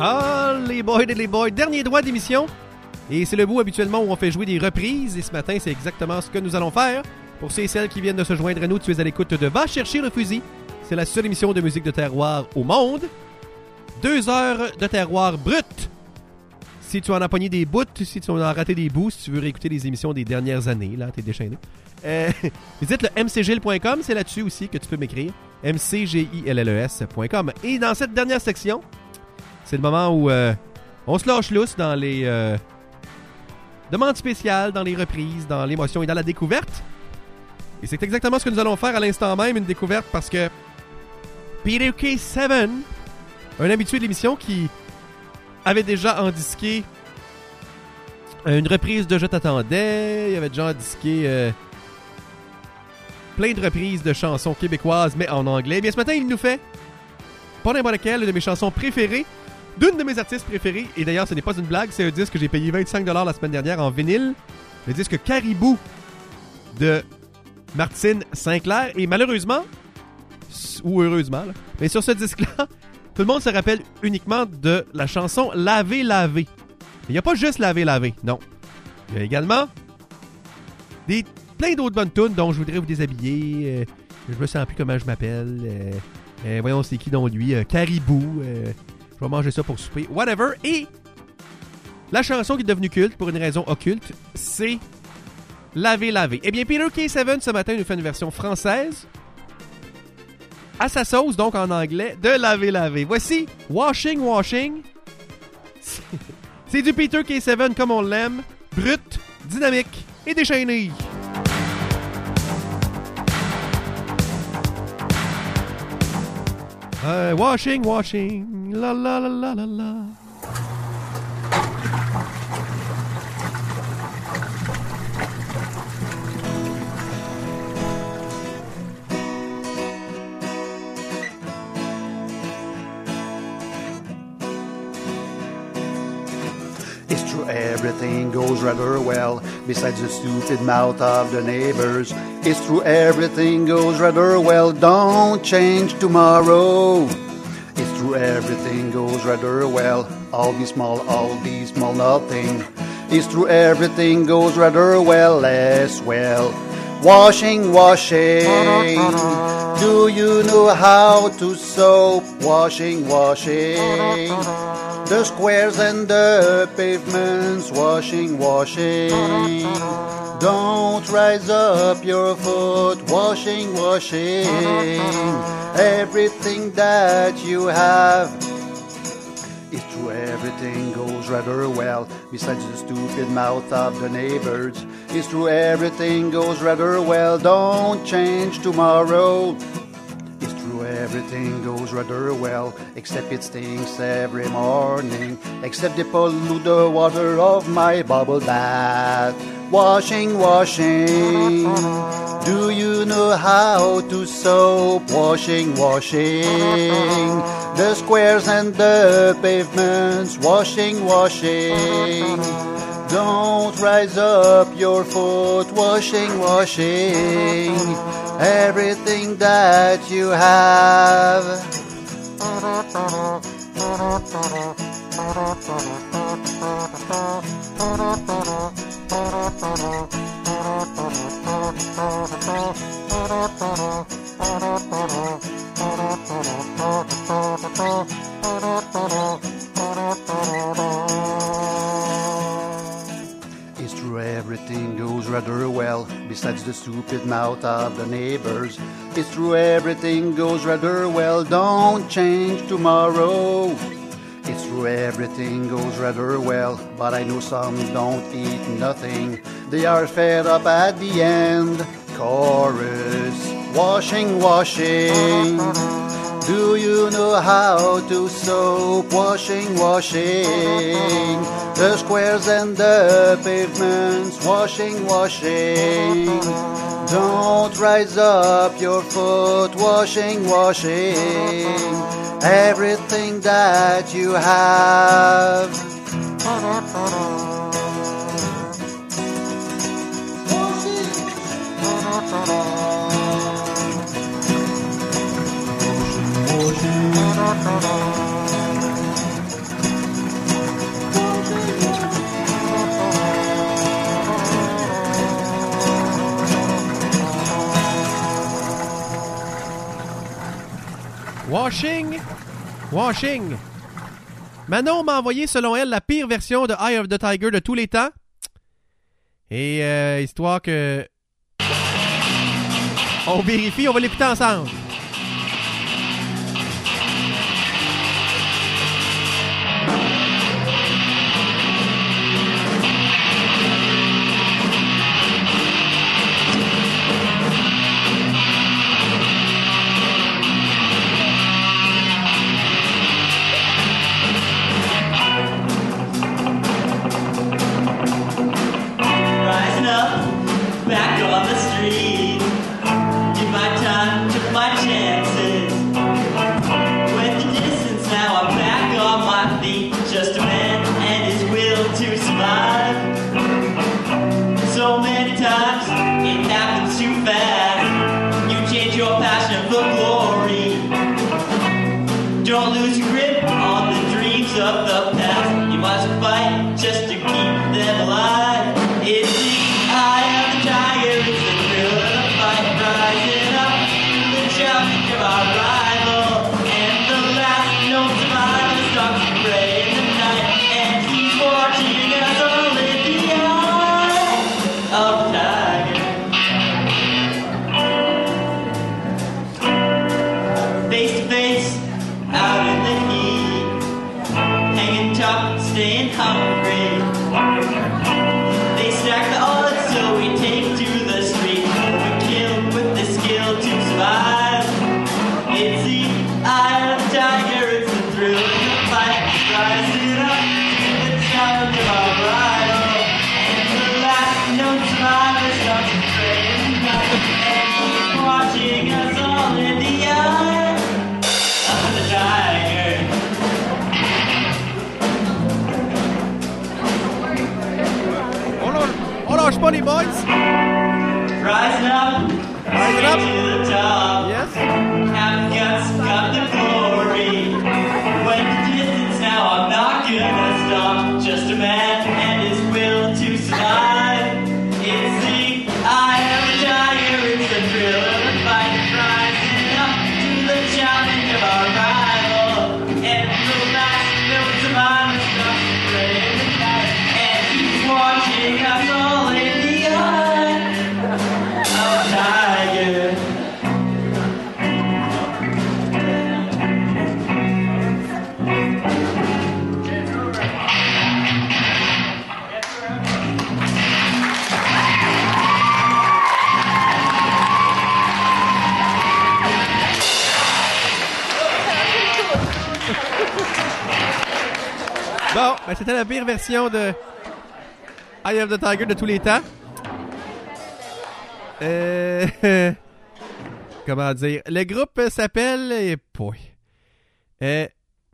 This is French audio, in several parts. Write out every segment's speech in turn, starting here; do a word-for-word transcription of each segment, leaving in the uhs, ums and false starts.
Ah, les boys et les boys, dernier droit d'émission. Et c'est le bout habituellement où on fait jouer des reprises. Et ce matin, c'est exactement ce que nous allons faire. Pour ceux et celles qui viennent de se joindre à nous, tu es à l'écoute de Va chercher le fusil. C'est la seule émission de musique de terroir au monde. Deux heures de terroir brut. Si tu en as pogné des bouts, si tu en as raté des bouts, si tu veux réécouter les émissions des dernières années, là, t'es déchaîné. Euh, visite le m c gill point com, c'est là-dessus aussi que tu peux m'écrire. m c g i l l e s point com. Et dans cette dernière section, c'est le moment où euh, on se lâche lousse dans les euh, demandes spéciales, dans les reprises, dans l'émotion et dans la découverte. Et c'est exactement ce que nous allons faire à l'instant même, une découverte, parce que Peter K. sept, un habitué de l'émission qui avait déjà endisqué une reprise de Je t'attendais, il avait déjà endisqué euh, plein de reprises de chansons québécoises, mais en anglais. Bien, ce matin, il nous fait pas n'importe quelle, une de mes chansons préférées, d'une de mes artistes préférés, et d'ailleurs, ce n'est pas une blague, c'est un disque que j'ai payé vingt-cinq dollars la semaine dernière en vinyle, le disque Caribou de Martine Sinclair, et malheureusement, ou heureusement, là, mais sur ce disque-là, tout le monde se rappelle uniquement de la chanson « Laver, laver ». Il n'y a pas juste « Laver, laver », non. Il y a également des, plein d'autres bonnes tunes dont je voudrais vous déshabiller. Euh, je me sens plus comment je m'appelle. Euh, euh, voyons, c'est qui dont lui. Euh, Caribou. Euh, je vais manger ça pour souper. Whatever. Et la chanson qui est devenue culte pour une raison occulte, c'est « Laver, laver ». Eh bien, Peter K. sept, ce matin, nous fait une version française à sa sauce, donc en anglais, de Laver, laver. Voici Washing, Washing. C'est du Peter K. sept comme on l'aime, brut, dynamique et déchaîné. Uh, washing, washing, la la la la la la. It's true everything goes rather well, besides the stupid mouth of the neighbors. It's true everything goes rather well, don't change tomorrow. It's true everything goes rather well, all be small, all be small, nothing. It's true everything goes rather well, as well. Washing, washing, do you know how to soap? Washing, washing, the squares and the pavements, washing, washing. Don't rise up your foot, washing, washing. Everything that you have. It's true everything goes rather well, besides the stupid mouth of the neighbors. It's true everything goes rather well, don't change tomorrow. It's true everything goes rather well, except it stinks every morning, except they pollute the water of my bubble bath. Washing, washing, do you know how to soap? Washing, washing, the squares and the pavements, washing, washing. Don't rise up your foot, washing, washing, everything that you have. It's true everything goes rather well, besides the stupid mouth of the neighbors. It's true everything goes rather well, don't change tomorrow. It's true everything goes rather well, but I know some don't eat nothing. They are fed up at the end. Chorus, washing, washing. Do you know how to soap? Washing, washing. The squares and the pavements, washing, washing. Don't rise up your foot, washing, washing. Everything that you have. Washing. Washing. Manon m'a envoyé, selon elle, la pire version de Eye of the Tiger de tous les temps. Et euh, histoire que... On vérifie, on va l'écouter ensemble. Don't lose your grip on the dreams of the past. You must fight just to keep them alive. It's the eye of the tiger, it's the thrill of the fight. Rising up to the challenge of our rival. And the last known survivor stalks the prey in the night. And he's watching us all in the eye of the tiger. Face to face, out in the heat, hanging tough, staying hungry. They stack the odds, so we take to the street. We kill with the skill to survive. It's the eye of the tiger, it's the thrill of the fight. Rising up to the challenge of our rival. And the last known survivor starts to prey in the night. And he's watching us all in the eye of the tiger. On lâche pas les boys. Rising up, Rising up. to the top. Yes. Have guts, got the glory. When the distance now, I'm not gonna stop. Just a man and his will to survive. It's the eye of the tiger, it's the thrill of the fight. Rising up to the challenge of our rival. And the last known survivor stops the prey in the night. And he's watching us all in the eye of the tiger. Bon, ben c'était la pire version de Eye of the Tiger de tous les temps. Euh... Comment dire? Le groupe s'appelle... Eh, boy. Euh...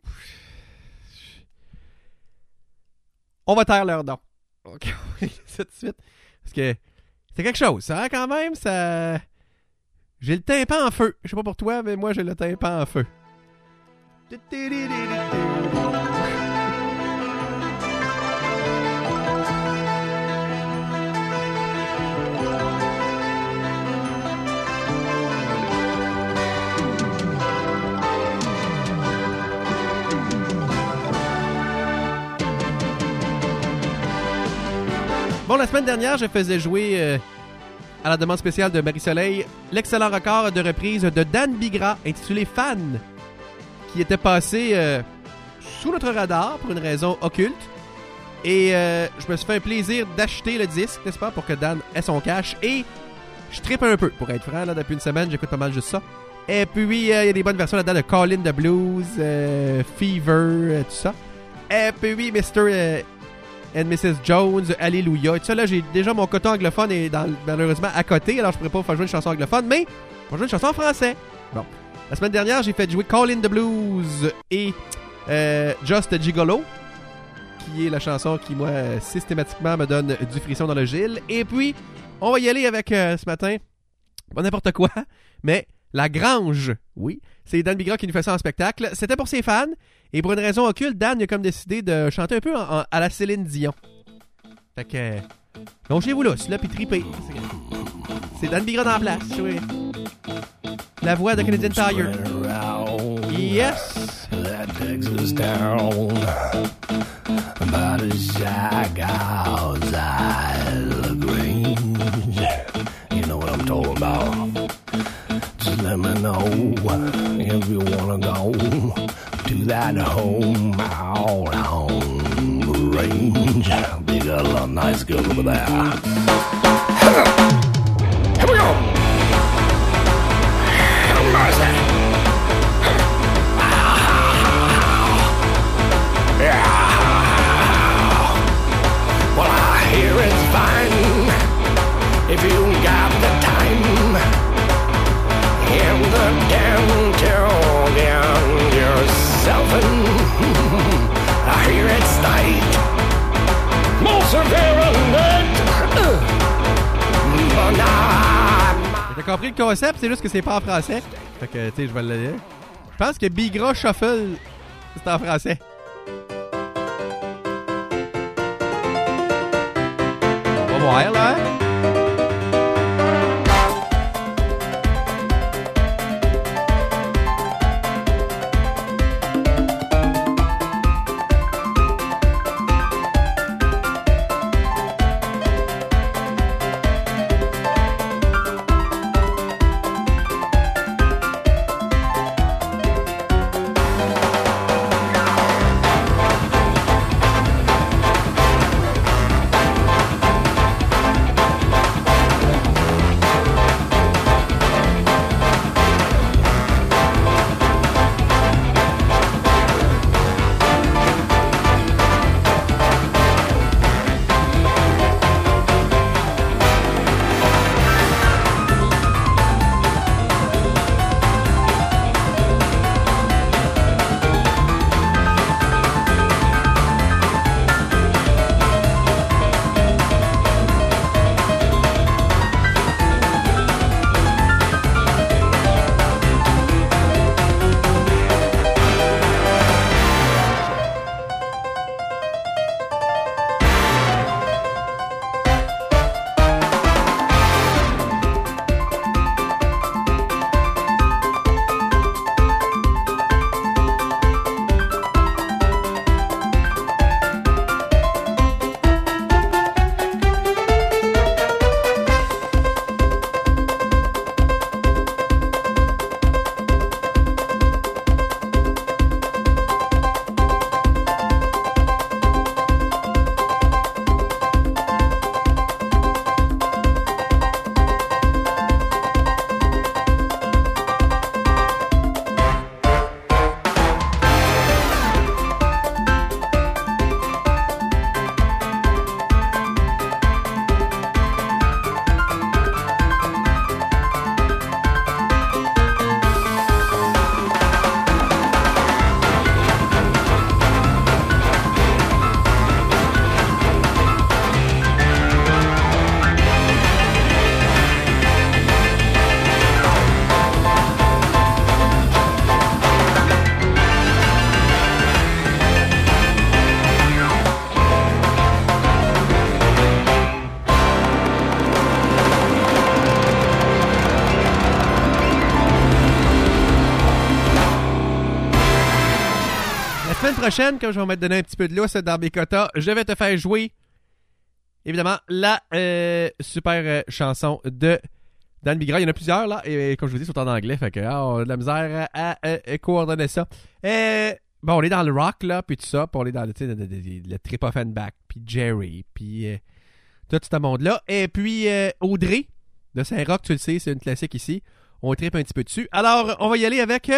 On va taire leur nom. OK, on va y ça tout de suite. Parce que c'est quelque chose, ça, hein, quand même. Ça... J'ai le tympan en feu. Je sais pas pour toi, mais moi, j'ai le tympan en feu. Bon, la semaine dernière, je faisais jouer, euh, à la demande spéciale de Marie-Soleil, l'excellent record de reprise de Dan Bigra, intitulé Fan, qui était passé euh, sous notre radar pour une raison occulte. Et euh, je me suis fait un plaisir d'acheter le disque, n'est-ce pas, pour que Dan ait son cash. Et je trippe un peu, pour être franc, là, depuis une semaine, j'écoute pas mal juste ça. Et puis, il euh, y a des bonnes versions là-dedans de Call in the Blues, euh, Fever, euh, tout ça. Et puis, mister Euh, and missus Jones, Alléluia. Et tout ça, là, j'ai déjà mon coton anglophone est dans, malheureusement à côté, alors je pourrais pas faire jouer une chanson anglophone, mais je vais jouer une chanson en français. Bon. La semaine dernière, j'ai fait jouer Call in the Blues et euh, Just Gigolo, qui est la chanson qui, moi, systématiquement me donne du frisson dans le gil. Et puis, on va y aller avec, euh, ce matin, pas n'importe quoi, mais La Grange. Oui, c'est Dan Bigra qui nous fait ça en spectacle. C'était pour ses fans. Et pour une raison occulte, Dan a comme décidé de chanter un peu en, en, à la Céline Dion. Fait que... Euh, longez-vous là, là, puis tripez. C'est Dan Bigra dans la place. Oui. La voix de Canadian Tire. Yes! That Texas town, about as shy gals I look range. You know what I'm talking about. Just let me know if you wanna go to that home out on the range. They got a lot of nice girls over there. Here we go. Have mercy. Yeah. Well, I hear it's fine if you got the time. In the downtown, down yourself and I hear it's tight. More severe and net. But now T'as compris le concept, c'est juste que c'est pas en français. Fait que, tu sais, je vais le lire. Je pense que Bigra Shuffle, c'est en français. On va voir, là. Prochaine, comme je vais me donner un petit peu de lousse dans mes quotas, je vais te faire jouer, évidemment, la euh, super euh, chanson de Dan Bigra. Il y en a plusieurs, là, et, et comme je vous dis, c'est en anglais, fait que ah, on a de la misère à, à, à coordonner ça. Et, bon, on est dans le rock, là, puis tout ça, puis on est dans le, le, le, le Trip Offenbach, puis Jerry, puis euh, tout ce monde-là. Et puis, euh, Audrey, de Saint-Roch, tu le sais, c'est une classique ici. On tripe un petit peu dessus. Alors, on va y aller avec...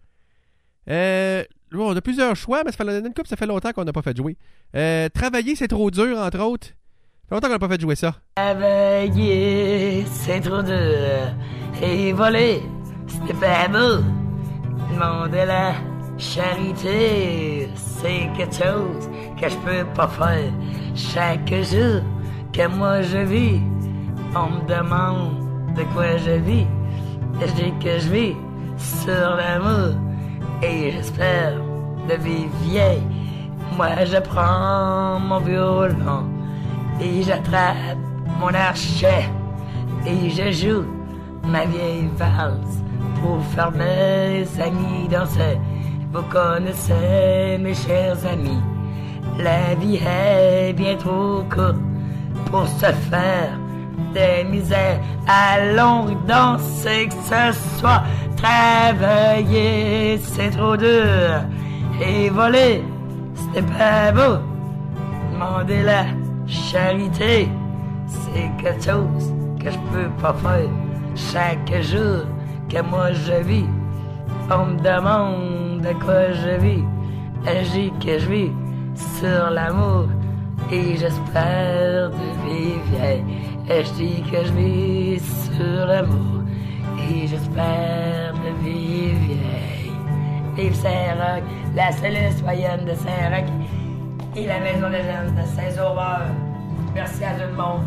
Euh... On a plusieurs choix, mais ça fait une couple, ça fait longtemps qu'on n'a pas fait jouer. Euh, travailler, c'est trop dur, entre autres. Ça fait longtemps qu'on n'a pas fait jouer ça. Travailler, c'est trop dur. Et voler, c'était pas beau. Demander la charité, c'est quelque chose que je peux pas faire. Chaque jour que moi je vis, on me demande de quoi je vis. Je dis que je vis sur l'amour. Et j'espère de vivre vieille. Moi je prends mon violon et j'attrape mon archet et je joue ma vieille valse pour faire mes amis danser. Vous connaissez, mes chers amis, la vie est bien trop courte pour se faire des misères. Allons danser, que ce soit travailler, c'est trop dur. Et voler, c'est pas beau. Demander la charité, c'est quelque chose que je peux pas faire. Chaque jour que moi je vis, on me demande de quoi je vis. Je dis que je vis sur l'amour et j'espère de vivre vieille. Je dis que je vis sur l'amour et j'espère de vivre vieille. Vive Saint-Roch, la cellule citoyenne de Saint-Roch et la maison des jeunes de Saint-Sauveur. Merci à tout le monde.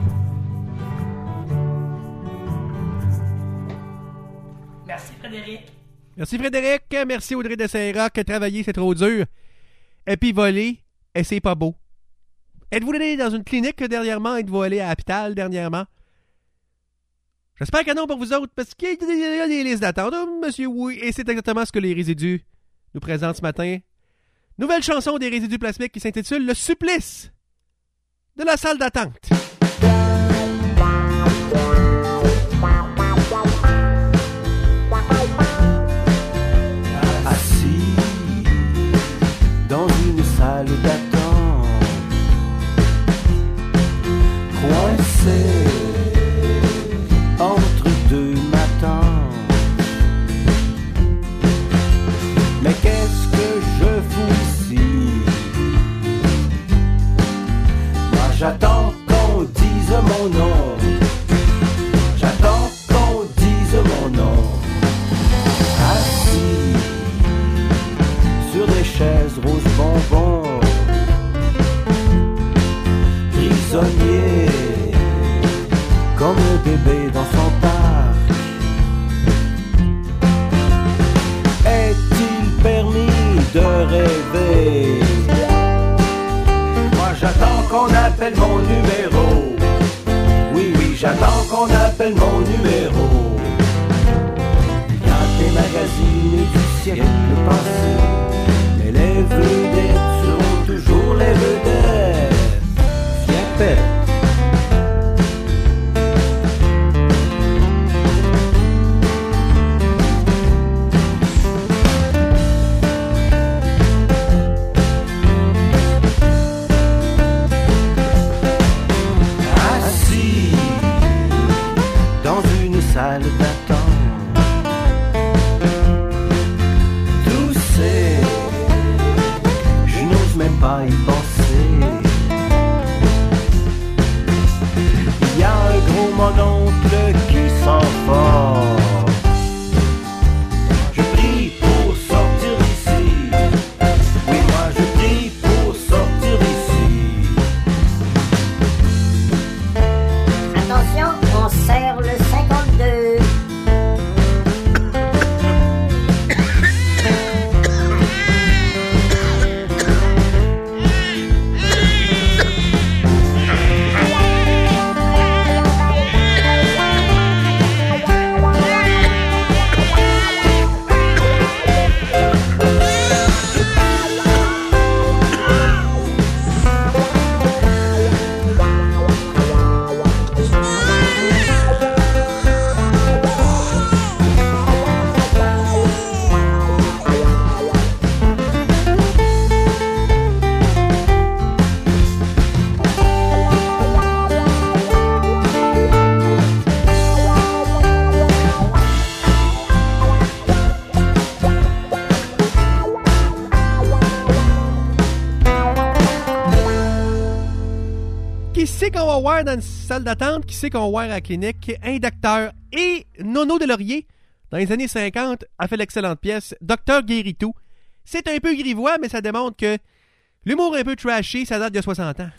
Merci Frédéric. Merci Frédéric. Merci Audrey de Saint-Roch. Travailler, c'est trop dur. Et puis voler, et c'est pas beau. Êtes-vous allé dans une clinique dernièrement? Êtes-vous allé à l'hôpital dernièrement? J'espère que non pour vous autres, parce qu'il y a des listes d'attente. Oh, monsieur, oui. Et c'est exactement ce que les résidus nous présentent ce matin. Nouvelle chanson des résidus plasmiques qui s'intitule « Le supplice de la salle d'attente ». Assis dans une salle d'attente, coincé entre deux matins. Mais qu'est-ce que je fous ici? Moi j'attends qu'on dise mon nom. J'attends qu'on dise mon nom. Assis sur des chaises roses bonbons, prisonnier comme un bébé dans son parc. Est-il permis de rêver? Moi j'attends qu'on appelle mon numéro. Oui, oui, j'attends qu'on appelle mon numéro. Il y a des magazines du siècle passé, mais les vedettes seront toujours les vedettes. Viens pète. Salle d'attente, d'où c'est, je n'ose même pas y penser. Il y a un gros mononcle qui s'enfonce. Je prie pour sortir d'ici. Oui, moi je prie pour sortir d'ici. Attention, on serre le cinquante-deux. Qu'on va voir dans une salle d'attente, qui c'est qu'on va voir à la clinique? Un docteur. Et Nono Delorier, dans les années cinquante, a fait l'excellente pièce Docteur Guéritou. C'est un peu grivois, mais ça démontre que l'humour un peu trashy, ça date de soixante ans.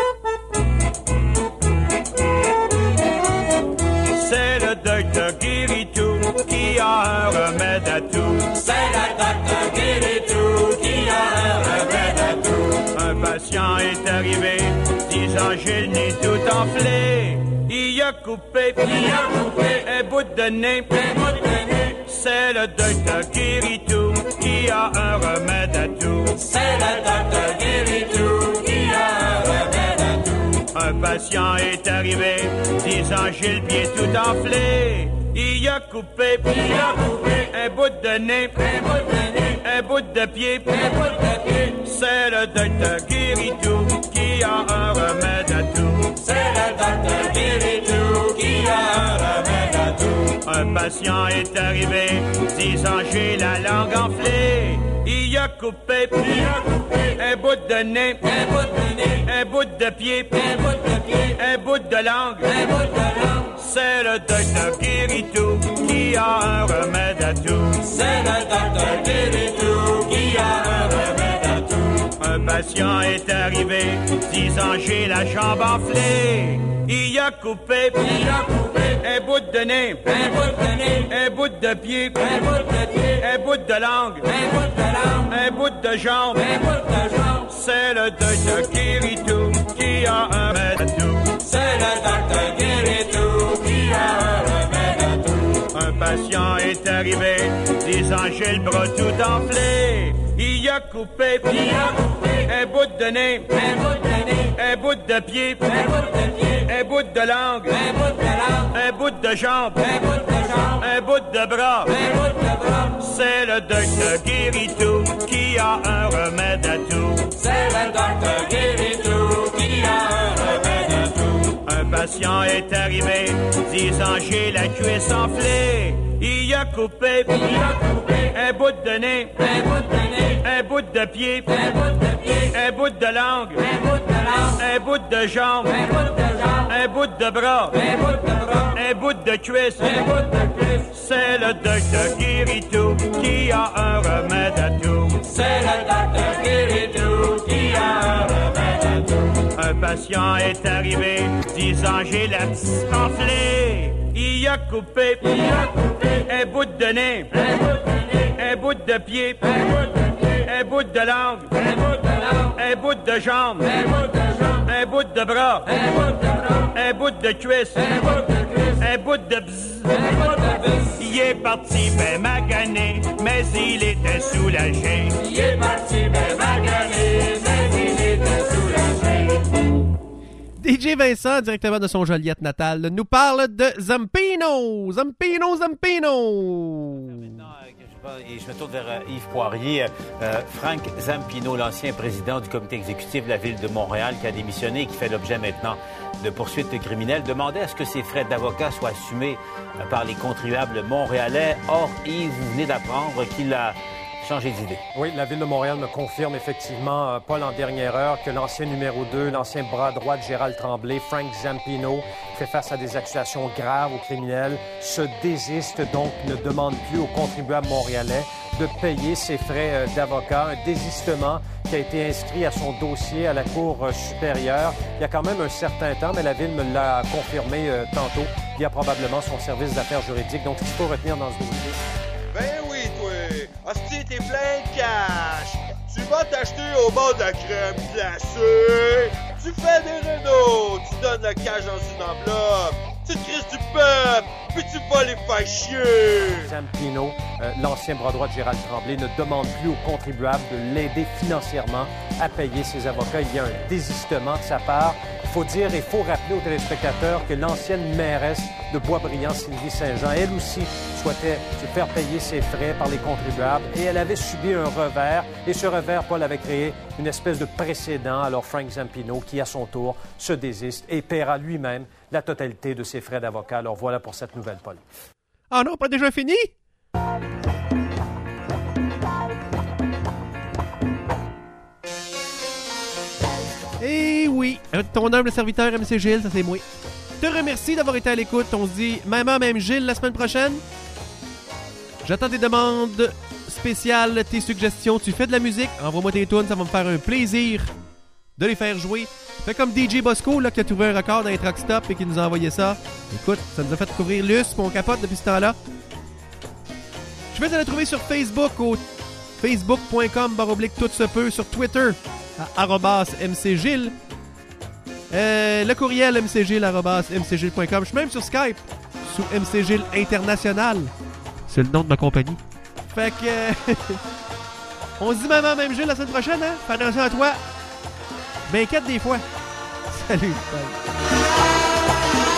C'est le Docteur Guéritou qui a un remède à tout. C'est le Docteur Guéritou qui a un remède à tout. Un patient est arrivé, disant j'ai le nez tout enflé. Il a coupé, il a coupé un bout de nez, un bout de nez. C'est le docteur Guéritou qui a un remède à tout. C'est le docteur Guéritou qui a un remède à tout. Un patient est arrivé, disant j'ai le pied tout enflé. Il a coupé, il a coupé un bout de nez, un bout de nez, un bout de pied, un bout de pied. C'est le docteur Guéritou qui a un remède à tout. C'est le docteur Guéritou qui a un remède à tout. Un patient est arrivé, disant j'ai la langue enflée. Il a coupé, il a coupé un bout de nez, un bout de nez, un bout de pied, un bout de pied, un bout de langue, un bout de langue. C'est le docteur Guéritou qui a un remède à tout. C'est le docteur Guéritou qui a un remède à tout. Un patient est arrivé, disant j'ai la jambe enflée. Il a coupé, il a coupé un bout de nez, un bout de nez, un bout de pied, un bout de pied, un bout de langue, un bout de langue, un bout de jambe, un bout de jambe. C'est le docteur Guéritou qui a un remède à tout. C'est le docteur Guéritou qui a un remède à tout. Un patient est arrivé, disant j'ai le bras tout enflé. Il a coupé, il a coupé un bout de nez, un bout de nez, un bout de pied, un bout de pied, un bout de langue, un bout de langue, un bout de jambe, un bout de jambe, un bout de bras, un bout de bras. C'est le docteur Guéritou qui a un remède à tout. C'est le docteur Guéritou qui a un remède à tout. Un patient est arrivé, disant j'ai la cuisse enflée. Il a coupé, il a coupé un bout de nez, un bout de nez, un bout de pied, un bout de pied, un bout de langue, un bout de langue, un bout de jambe, un bout de jambe, un bout de bras, un bout de bras, un bout de cuisse, un bout de cuisse. C'est le docteur Guéritou qui a un remède à tout. C'est le docteur Guéritou qui a un remède à tout. Un patient est arrivé, disant j'ai la petite enflée. Il a coupé, il a coupé un bout de nez, un bout de nez, un bout de pied, un bout de pied, un bout de langue, un bout de langue, un bout de jambe, un bout de jambe, un bout de bras, un bout de bras, un bout de cuisse, un bout de cuisse, un bout de bzz, un bout de bzz. Il est parti ben magané, mais il était soulagé. Il est parti ben magané, mais il était soulagé. D J Vincent, directement de son Joliette natale, nous parle de Zampino! Zampino, Zampino! Et je me tourne vers euh, Yves Poirier. Euh, Frank Zampino, l'ancien président du comité exécutif de la Ville de Montréal, qui a démissionné et qui fait l'objet maintenant de poursuites criminelles, demandait à ce que ses frais d'avocat soient assumés euh, par les contribuables montréalais. Or, Yves, vous venez d'apprendre qu'il a changé d'idée. Oui, la Ville de Montréal me confirme effectivement, euh, Paul, en dernière heure, que l'ancien numéro deux, l'ancien bras droit de Gérald Tremblay, Frank Zampino, fait face à des accusations graves aux criminels, se désiste donc, ne demande plus aux contribuables montréalais de payer ses frais euh, d'avocat. Un désistement qui a été inscrit à son dossier à la Cour euh, supérieure il y a quand même un certain temps, mais la Ville me l'a confirmé euh, tantôt via probablement son service d'affaires juridiques. Donc, ce qu'il faut retenir dans ce dossier... Ben oui, toi! Hostie, t'es plein de cash! Tu vas t'acheter au bord de la crème glacée! Tu fais des rénaux! Tu donnes le cash dans une enveloppe! Tu te crises du peuple! Puis tu vas les faire chier! Zampino, euh, l'ancien bras droit de Gérald Tremblay, ne demande plus aux contribuables de l'aider financièrement à payer ses avocats. Il y a un désistement de sa part. Il faut dire et il faut rappeler aux téléspectateurs que l'ancienne mairesse de Boisbriand, Sylvie Saint-Jean, elle aussi souhaitait se faire payer ses frais par les contribuables et elle avait subi un revers. Et ce revers, Paul, avait créé une espèce de précédent. Alors Frank Zampino, qui à son tour se désiste et paiera lui-même la totalité de ses frais d'avocat. Alors voilà pour cette nouvelle, Paul. Ah non, pas déjà fini? Eh oui, ton humble serviteur M C Gilles, ça c'est moi. Te remercie d'avoir été à l'écoute. On se dit même heure, même Gilles la semaine prochaine. J'attends tes demandes spéciales, tes suggestions. Tu fais de la musique, envoie-moi tes tunes, ça va me faire un plaisir de les faire jouer. Fais comme D J Bosco là, qui a trouvé un record dans les truck stop et qui nous a envoyé ça. Écoute, ça nous a fait découvrir l'U S, mon capote depuis ce temps-là. Je vais te le trouver sur Facebook au facebook point com barre oblique tout se peut, sur Twitter à arobase mcgilles. Euh, le courriel mcgilles arobase mcgilles point com. Je suis même sur Skype sous mcgilles international. C'est le nom de ma compagnie. Fait que... euh, on se dit maman, même Jules, la semaine prochaine, hein? Fais attention à toi. Ben, quatre des fois. Salut. Bye.